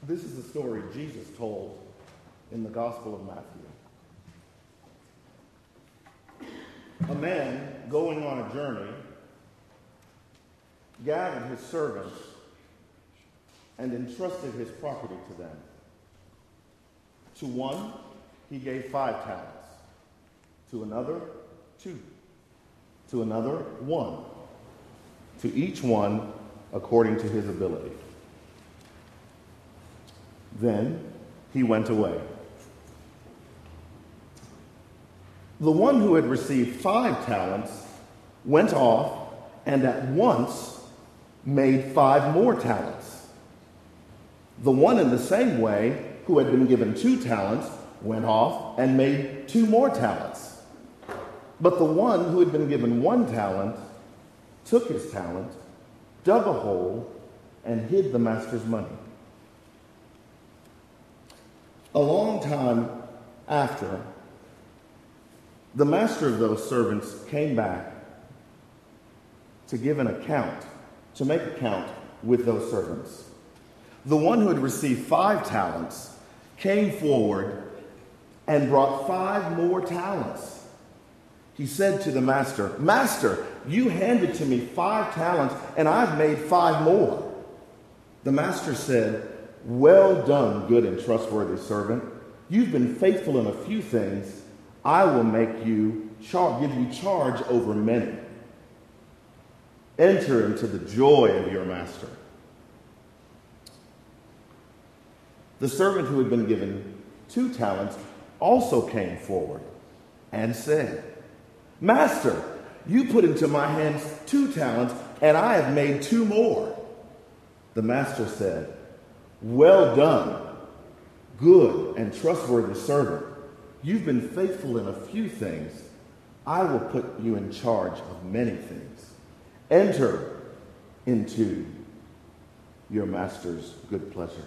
This is the story Jesus told in the Gospel of Matthew. A man going on a journey gathered his servants and entrusted his property to them. To one, he gave 5 talents. To another, 2. To another, 1. To each one according to his ability. Then he went away. The one who had received 5 talents went off and at once made 5 more talents. The one in the same way who had been given 2 talents went off and made 2 more talents. But the one who had been given 1 talent took his talent, dug a hole, and hid the master's money. A long time after, the master of those servants came back to give an account, to make account with those servants. The one who had received 5 talents came forward and brought 5 more talents. He said to the master, "Master, you handed to me 5 talents, and I've made 5 more." The master said, "Well done, good and trustworthy servant. You've been faithful in a few things. I will give you charge over many. Enter into the joy of your master." The servant who had been given 2 talents also came forward and said, "Master, you put into my hands 2 talents, and I have made 2 more." The master said, "Well done, good and trustworthy servant. You've been faithful in a few things. I will put you in charge of many things. Enter into your master's good pleasure."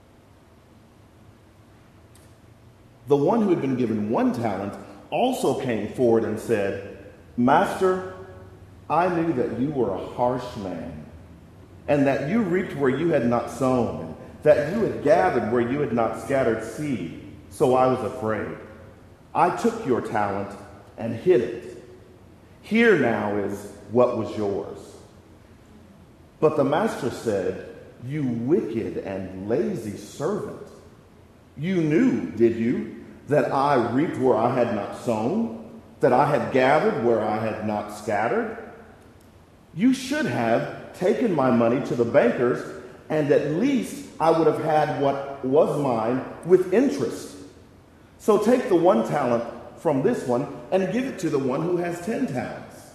The one who had been given 1 talent also came forward and said, "Master, I knew that you were a harsh man, and that you reaped where you had not sown, and that you had gathered where you had not scattered seed. So I was afraid. I took your talent and hid it. Here now is what was yours." But the master said, "You wicked and lazy servant. You knew, did you, that I reaped where I had not sown, that I had gathered where I had not scattered? You should have taken my money to the bankers, and at least I would have had what was mine with interest. So take the 1 talent from this one and give it to the one who has 10 talents.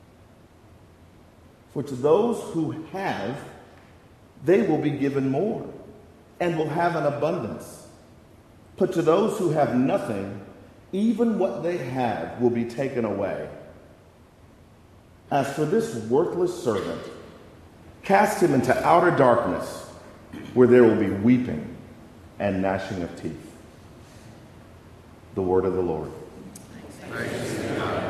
For to those who have, they will be given more, and will have an abundance. But to those who have nothing, even what they have will be taken away. As for this worthless servant, cast him into outer darkness, where there will be weeping and gnashing of teeth." The word of the Lord. Praise be to God.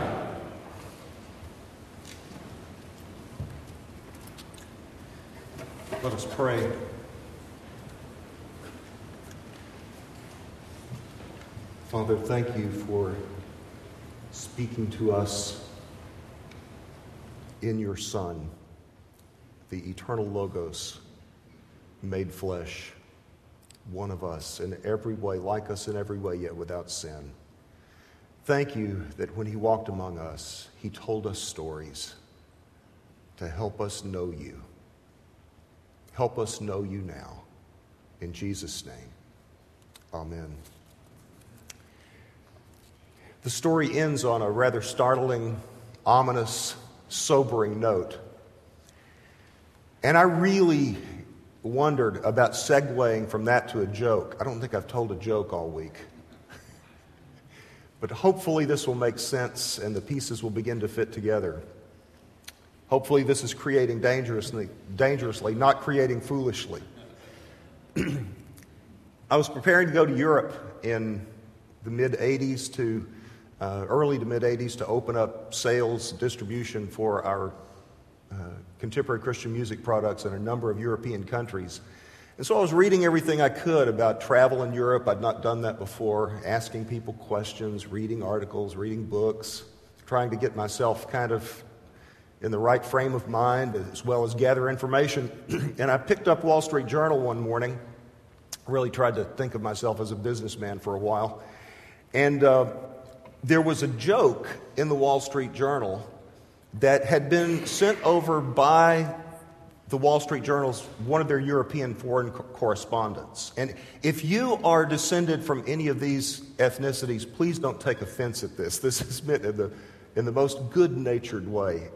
Let us pray. Father, thank you for speaking to us in your Son, the eternal Logos, made flesh, one of us in every way, like us in every way, yet without sin. Thank you that when he walked among us, he told us stories to help us know you. Help us know you now. In Jesus' name, amen. The story ends on a rather startling, ominous, sobering note. And I really wondered about segueing from that to a joke. I don't think I've told a joke all week. But hopefully this will make sense and the pieces will begin to fit together. Hopefully this is creating dangerously, not creating foolishly. I was preparing to go to Europe in the mid-'80s early to mid-'80s to open up sales distribution for our contemporary Christian music products in a number of European countries. And so I was reading everything I could about travel in Europe. I'd not done that before, asking people questions, reading articles, reading books, trying to get myself kind of in the right frame of mind as well as gather information. And I picked up Wall Street Journal one morning, really tried to think of myself as a businessman for a while. And there was a joke in the Wall Street Journal that had been sent over by the Wall Street Journal's one of their European foreign correspondents. And if you are descended from any of these ethnicities, please don't take offense at this. This is meant in the most good-natured way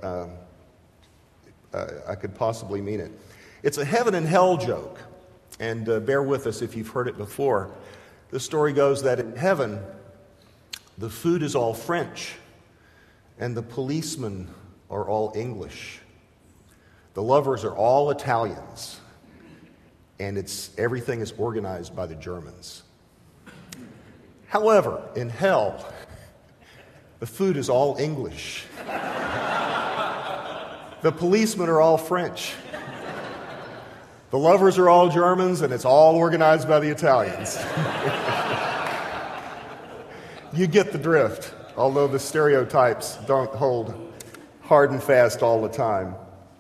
I could possibly mean it. It's a heaven and hell joke, and bear with us if you've heard it before. The story goes that in heaven, the food is all French, and the policemen are all English. The lovers are all Italians, and everything is organized by the Germans. However, in hell, the food is all English. The policemen are all French. The lovers are all Germans, and it's all organized by the Italians. You get the drift, although the stereotypes don't hold hard and fast all the time.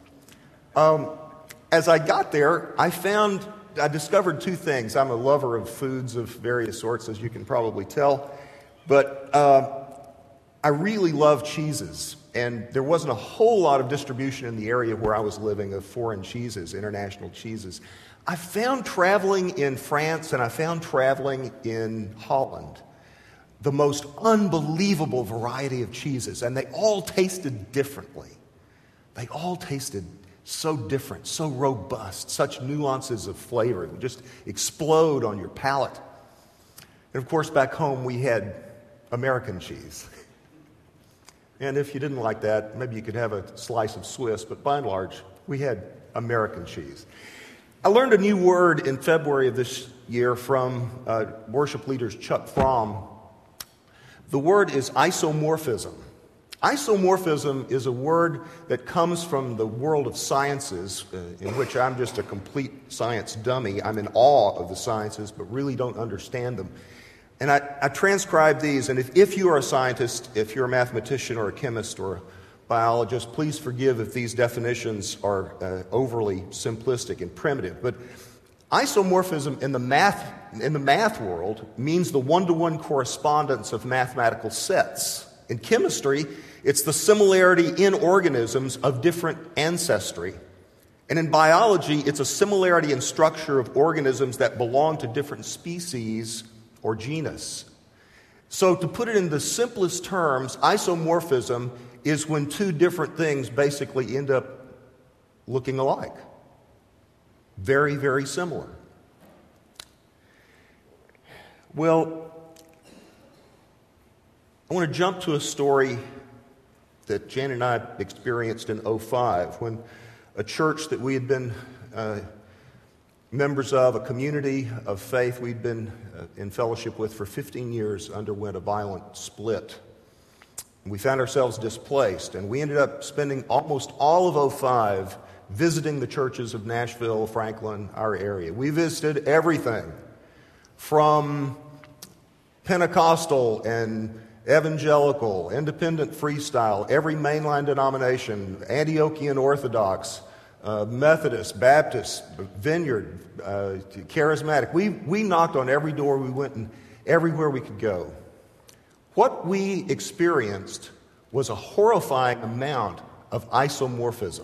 As I got there, I discovered two things. I'm a lover of foods of various sorts, as you can probably tell. But I really love cheeses. And there wasn't a whole lot of distribution in the area where I was living of foreign cheeses, international cheeses. I found traveling in France and I found traveling in Holland the most unbelievable variety of cheeses. And they all tasted differently. They all tasted so different, so robust, such nuances of flavor. It would just explode on your palate. And of course, back home, we had American cheese. And if you didn't like that, maybe you could have a slice of Swiss, but by and large, we had American cheese. I learned a new word in February of this year from worship leaders Chuck Fromm. The word is isomorphism. Isomorphism is a word that comes from the world of sciences, in which I'm just a complete science dummy. I'm in awe of the sciences, but really don't understand them. And I transcribe these, and if you are a scientist, if you're a mathematician or a chemist or a biologist, please forgive if these definitions are overly simplistic and primitive. But isomorphism in the math world means the one-to-one correspondence of mathematical sets. In chemistry, it's the similarity in organisms of different ancestry. And in biology, it's a similarity in structure of organisms that belong to different species or genus. So to put it in the simplest terms, isomorphism is when two different things basically end up looking alike. Very, very similar. Well, I want to jump to a story that Jan and I experienced in 2005 when a church that we had been members of, a community of faith we'd been in fellowship with for 15 years, underwent a violent split. We found ourselves displaced, and we ended up spending almost all of 2005 visiting the churches of Nashville, Franklin, our area. We visited everything from Pentecostal and evangelical, independent freestyle, every mainline denomination, Antiochian Orthodox, Methodist, Baptist, Vineyard, Charismatic. We knocked on every door we went and everywhere we could go. What we experienced was a horrifying amount of isomorphism.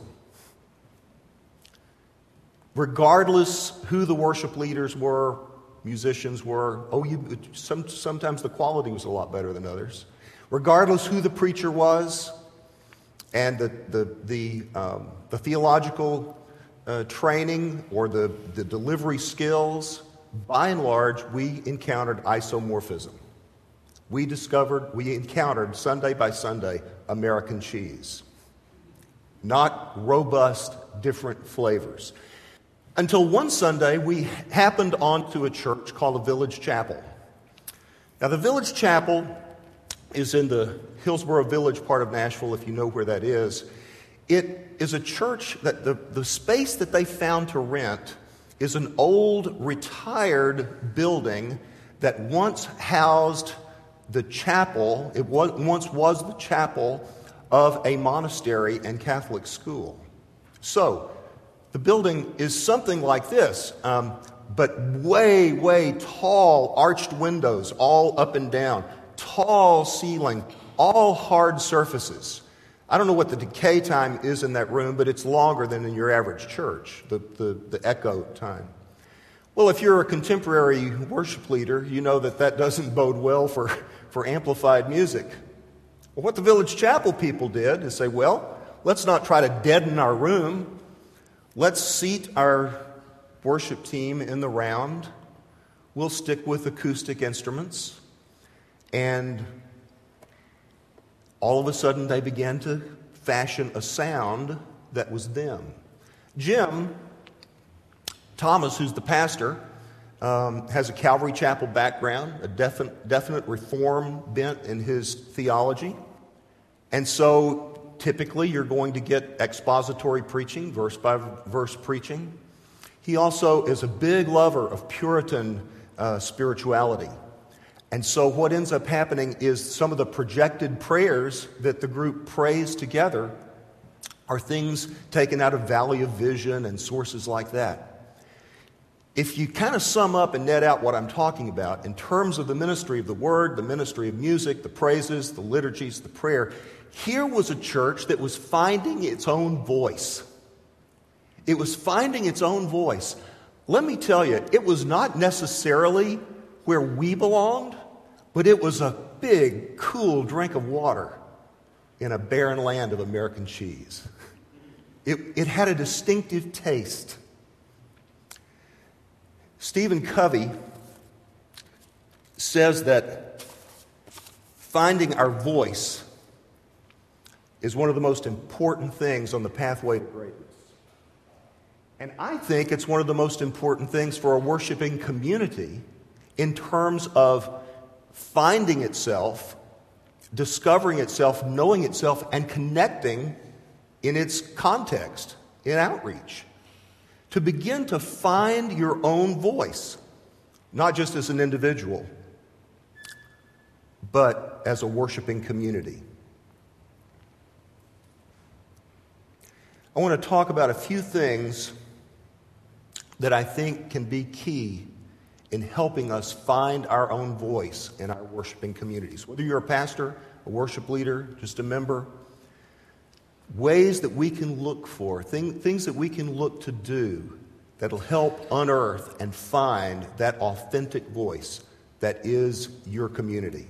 Regardless who the worship leaders were, musicians were, sometimes the quality was a lot better than others. Regardless who the preacher was, and the theological training or the delivery skills, by and large, we encountered isomorphism. We encountered Sunday by Sunday American cheese. Not robust, different flavors. Until one Sunday, we happened onto a church called a Village Chapel. Now, the Village Chapel is in the Hillsboro Village part of Nashville, if you know where that is. It is a church that the space that they found to rent is an old, retired building that once housed the chapel. It once was the chapel of a monastery and Catholic school. So, the building is something like this, but way, way tall, arched windows all up and down, tall ceiling, all hard surfaces. I don't know what the decay time is in that room, but it's longer than in your average church, the echo time. Well, if you're a contemporary worship leader, you know that doesn't bode well for amplified music. Well, what the Village Chapel people did is say, well, let's not try to deaden our room. Let's seat our worship team in the round. We'll stick with acoustic instruments. And all of a sudden, they began to fashion a sound that was them. Jim Thomas, who's the pastor, has a Calvary Chapel background, a definite reform bent in his theology. And so typically you're going to get expository preaching, verse by verse preaching. He also is a big lover of Puritan spirituality. And so what ends up happening is some of the projected prayers that the group prays together are things taken out of Valley of Vision and sources like that. If you kind of sum up and net out what I'm talking about in terms of the ministry of the Word, the ministry of music, the praises, the liturgies, the prayer, here was a church that was finding its own voice. It was finding its own voice. Let me tell you, it was not necessarily where we belonged, but it was a big, cool drink of water in a barren land of American cheese. It had a distinctive taste. Stephen Covey says that finding our voice is one of the most important things on the pathway to greatness. And I think it's one of the most important things for a worshiping community in terms of finding itself, discovering itself, knowing itself, and connecting in its context, in outreach. To begin to find your own voice, not just as an individual, but as a worshiping community. I want to talk about a few things that I think can be key in helping us find our own voice in our worshiping communities. Whether you're a pastor, a worship leader, just a member, ways that we can look for, things that we can look to do that'll help unearth and find that authentic voice that is your community.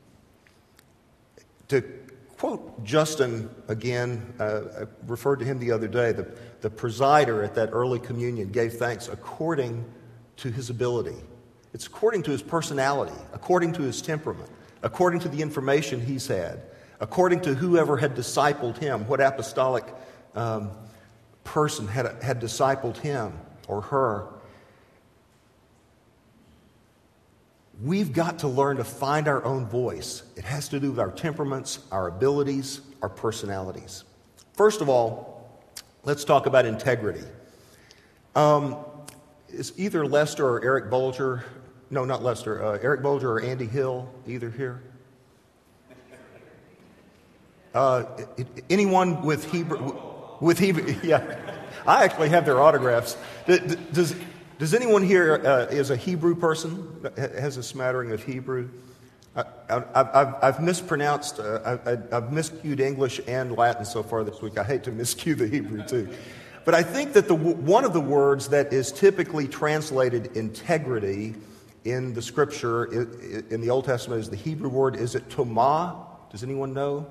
To quote Justin again, I referred to him the other day, the presider at that early communion gave thanks according to his ability. It's according to his personality, according to his temperament, according to the information he's had, according to whoever had discipled him, what apostolic person had discipled him or her. We've got to learn to find our own voice. It has to do with our temperaments, our abilities, our personalities. First of all, let's talk about integrity. Is either Lester or Eric Bolger, no, not Lester, Eric Bolger or Andy Hill, either here? Anyone with Hebrew, yeah, I actually have their autographs. Does anyone here is a Hebrew person, has a smattering of Hebrew? I've mispronounced, I've miscued English and Latin so far this week. I hate to miscue the Hebrew too. But I think that one of the words that is typically translated integrity in the Scripture, in the Old Testament, is the Hebrew word. Is it tomah? Does anyone know?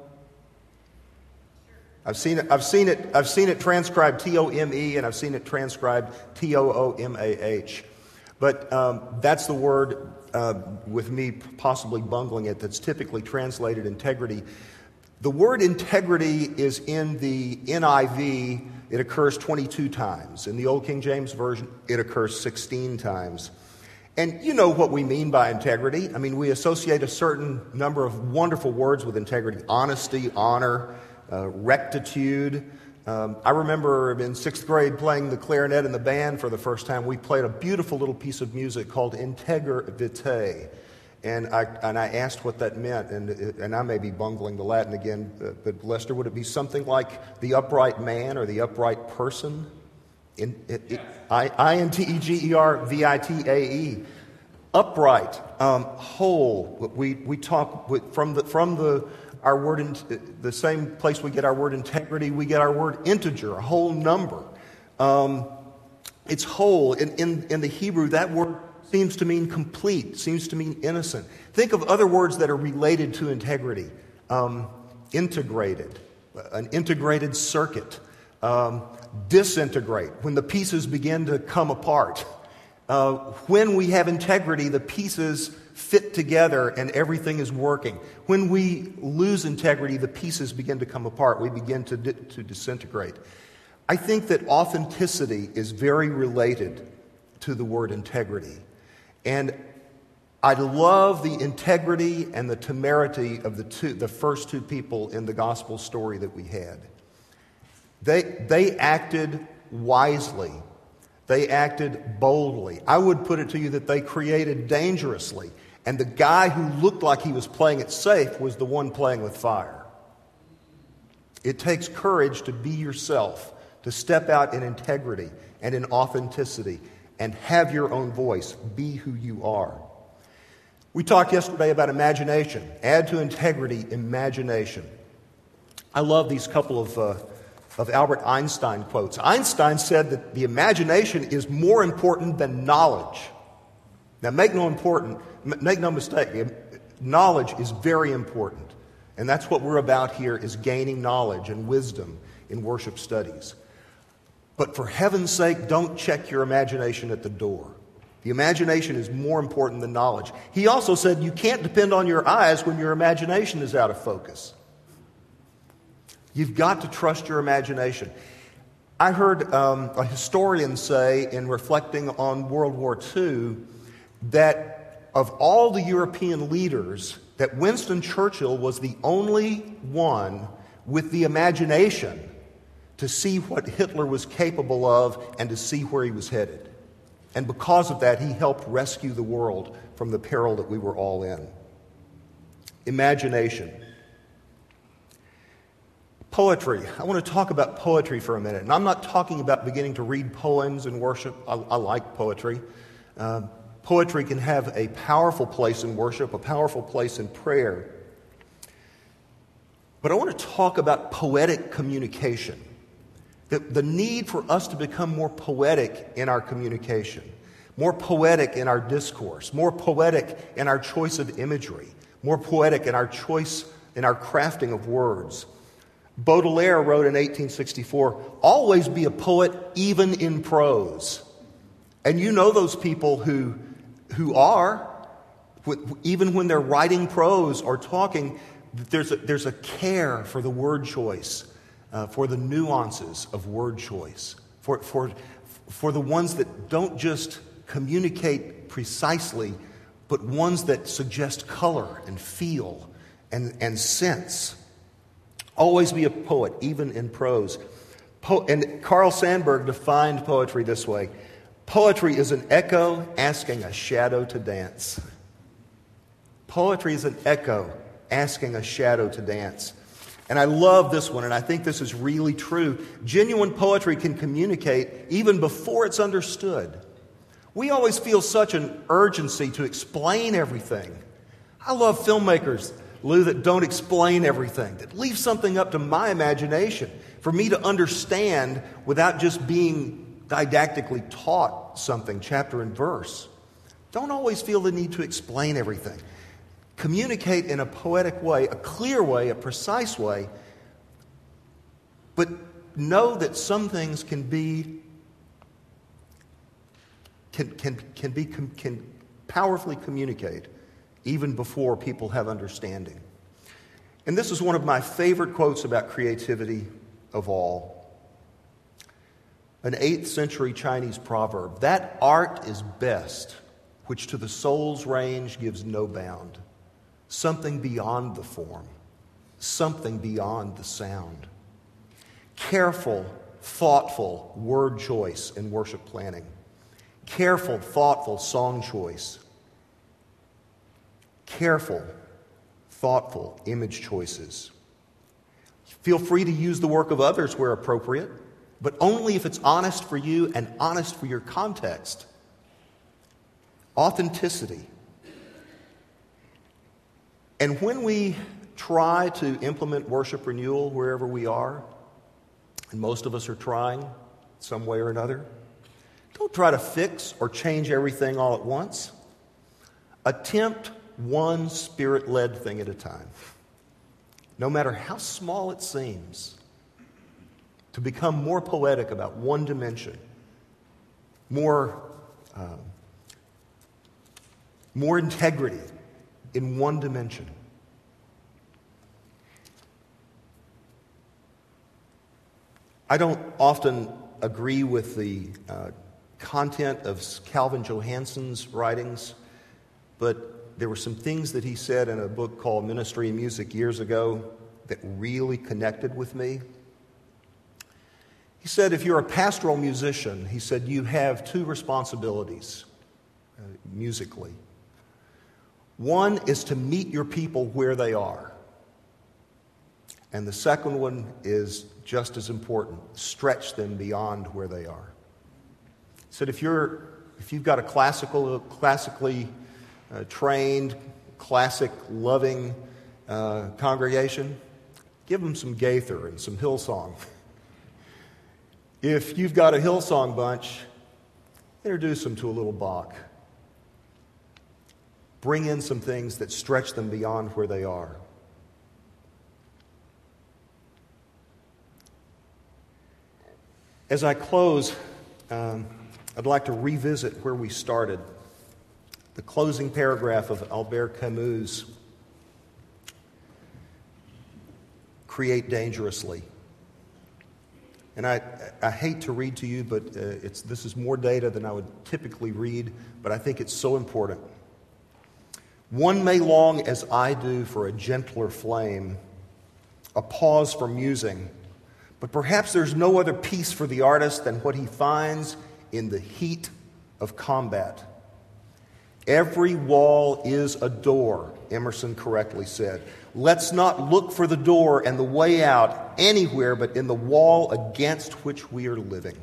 I've seen it transcribed T-O-M-E, and I've seen it transcribed T-O-O-M-A-H. But that's the word, with me possibly bungling it, that's typically translated integrity. The word integrity is in the NIV. It occurs 22 times. In the Old King James Version, it occurs 16 times. And you know what we mean by integrity. I mean, we associate a certain number of wonderful words with integrity: honesty, honor, rectitude, I remember in 6th grade playing the clarinet in the band for the first time. We played a beautiful little piece of music called Integer Vitae. And I asked what that meant, and I may be bungling the Latin again, but Lester, would it be something like the upright man or the upright person? Integervitae. Upright, whole. We talk from our word, the same place we get our word integrity, we get our word integer, a whole number. It's whole. In the Hebrew, that word seems to mean complete, seems to mean innocent. Think of other words that are related to integrity. Integrated, an integrated circuit. Disintegrate, when the pieces begin to come apart. When we have integrity, the pieces fit together and everything is working. When we lose integrity, the pieces begin to come apart. We begin to disintegrate. I think that authenticity is very related to the word integrity. And I love the integrity and the temerity of the first two people in the gospel story that we had. They acted wisely. They acted boldly. I would put it to you that they created dangerously. And the guy who looked like he was playing it safe was the one playing with fire. It takes courage to be yourself, to step out in integrity and in authenticity and have your own voice. Be who you are. We talked yesterday about imagination. Add to integrity, imagination. I love these couple of Albert Einstein quotes. Einstein said that the imagination is more important than knowledge. Now, make no mistake, knowledge is very important. And that's what we're about here, is gaining knowledge and wisdom in worship studies. But for heaven's sake, don't check your imagination at the door. The imagination is more important than knowledge. He also said you can't depend on your eyes when your imagination is out of focus. You've got to trust your imagination. I heard a historian say, in reflecting on World War II, that of all the European leaders, that Winston Churchill was the only one with the imagination to see what Hitler was capable of and to see where he was headed. And because of that, he helped rescue the world from the peril that we were all in. Imagination. Poetry. I want to talk about poetry for a minute. And I'm not talking about beginning to read poems in worship. I like poetry. Poetry can have a powerful place in worship, a powerful place in prayer. But I want to talk about poetic communication. The need for us to become more poetic in our communication, more poetic in our discourse, more poetic in our choice of imagery, more poetic in our choice, in our crafting of words. Baudelaire wrote in 1864, "Always be a poet even in prose." And you know those people who are, even when they're writing prose or talking, there's a care for the word choice, for the nuances of word choice, for the ones that don't just communicate precisely, but ones that suggest color and feel and sense. Always be a poet, even in prose. And Carl Sandburg defined poetry this way: poetry is an echo asking a shadow to dance. Poetry is an echo asking a shadow to dance. And I love this one, and I think this is really true. Genuine poetry can communicate even before it's understood. We always feel such an urgency to explain everything. I love filmmakers, Lou, that don't explain everything, that leave something up to my imagination for me to understand without just being didactically taught something, chapter and verse. Don't always feel the need to explain everything. Communicate in a poetic way, a clear way, a precise way, but know that some things can powerfully communicate even before people have understanding. And this is one of my favorite quotes about creativity of all. An 8th century Chinese proverb: "That art is best which to the soul's range gives no bound." Something beyond the form, something beyond the sound. careful, thoughtful word choice in worship planning, careful, thoughtful song choice, careful, thoughtful image choices. Feel free to use the work of others where appropriate, but only if it's honest for you and honest for your context. Authenticity. And when we try to implement worship renewal wherever we are, and most of us are trying some way or another, don't try to fix or change everything all at once. Attempt one Spirit-led thing at a time, no matter how small it seems, to become more poetic about one dimension, more integrity in one dimension. I don't often agree with the content of Calvin Johansson's writings, but there were some things that he said in a book called Ministry and Music years ago that really connected with me. He said, if you're a pastoral musician, he said, you have two responsibilities musically. One is to meet your people where they are. And the second one is just as important, stretch them beyond where they are. He said, if you've got a classically trained, classic-loving congregation, give them some Gaither and some Hillsong. If you've got a Hillsong bunch, introduce them to a little Bach. Bring in some things that stretch them beyond where they are. As I close, I'd like to revisit where we started. The closing paragraph of Albert Camus' Create Dangerously. And I hate to read to you, but this is more data than I would typically read, but I think it's so important. One may long, as I do, for a gentler flame, a pause for musing, but perhaps there's no other peace for the artist than what he finds in the heat of combat. Every wall is a door, Emerson correctly said. Let's not look for the door and the way out anywhere but in the wall against which we are living.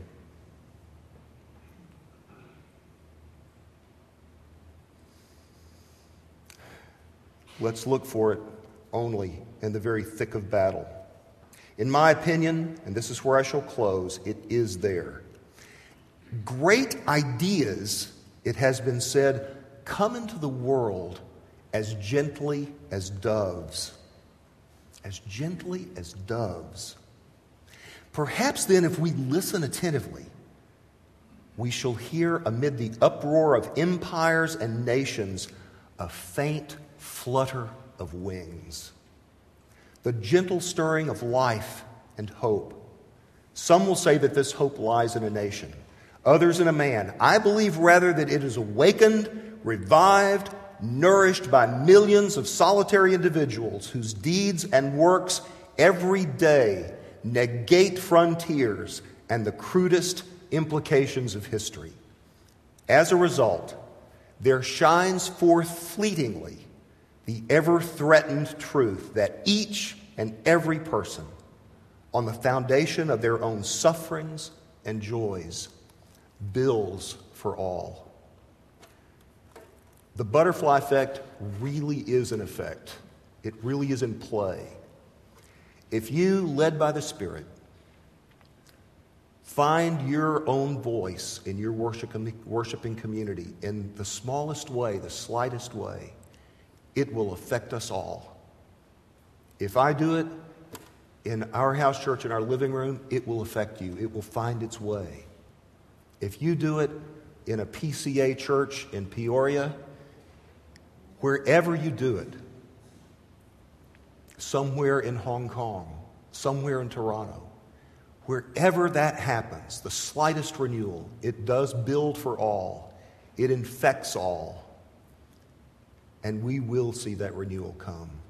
Let's look for it only in the very thick of battle. In my opinion, and this is where I shall close, it is there. Great ideas, it has been said, come into the world as gently as doves. As gently as doves. Perhaps then, if we listen attentively, we shall hear amid the uproar of empires and nations a faint flutter of wings. The gentle stirring of life and hope. Some will say that this hope lies in a nation, others in a man. I believe rather that it is awakened, revived, nourished by millions of solitary individuals whose deeds and works every day negate frontiers and the crudest implications of history. As a result, there shines forth fleetingly the ever-threatened truth that each and every person, on the foundation of their own sufferings and joys, builds for all. The butterfly effect really is an effect. It really is in play. If you, led by the Spirit, find your own voice in your worshiping community in the smallest way, the slightest way, it will affect us all. If I do it in our house church, in our living room, it will affect you. It will find its way. If you do it in a PCA church in Peoria, wherever you do it, somewhere in Hong Kong, somewhere in Toronto, wherever that happens, the slightest renewal, it does build for all. It infects all. And we will see that renewal come.